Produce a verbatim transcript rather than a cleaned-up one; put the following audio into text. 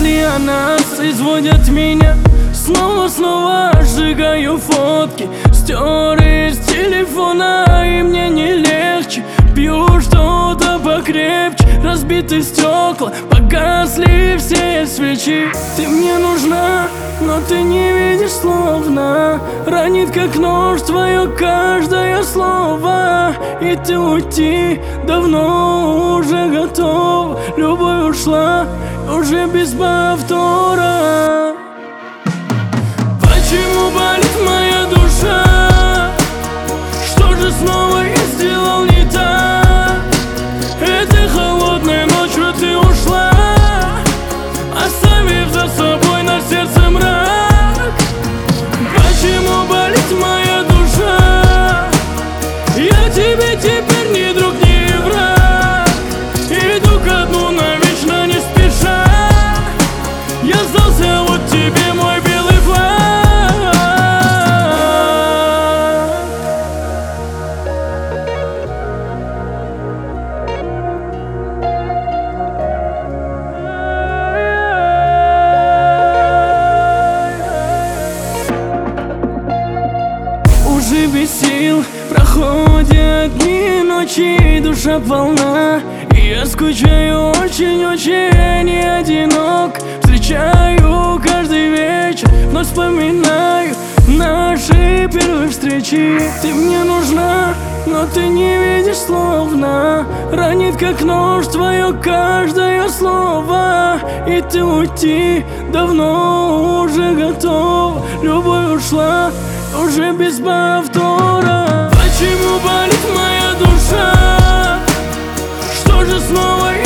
Мысли о нас изводят меня. Снова-снова сжигаю фотки, стер из телефона, и мне не легче. Пью что-то покрепче, разбиты стекла, погасли все свечи. Ты мне нужна, но ты не видишь словно. Ранит как нож твое каждое слово. И ты уйти давно уже готов. Любовь ушла уже без повтора. Почему болит моя душа? Что же снова я сделал не так? Этой холодной ночью ты ушла, оставив за собой на сердце мрак. Почему болит моя душа? Я тебе теперь не друг, не враг. Иду ко дну навечно не спеша. Я сдался вот тебе, мой белый флаг. Уже без сил проходят дни, ночи, душа полна. И я скучаю очень-очень, не одинок. Встречаю каждый вечер, вновь вспоминаю наши первые встречи. Ты мне нужна, но ты не видишь словно. Ранит как нож твое каждое слово. И ты уйти давно уже готов. Любовь ушла уже без повтора. Почему болит моя душа? Что же снова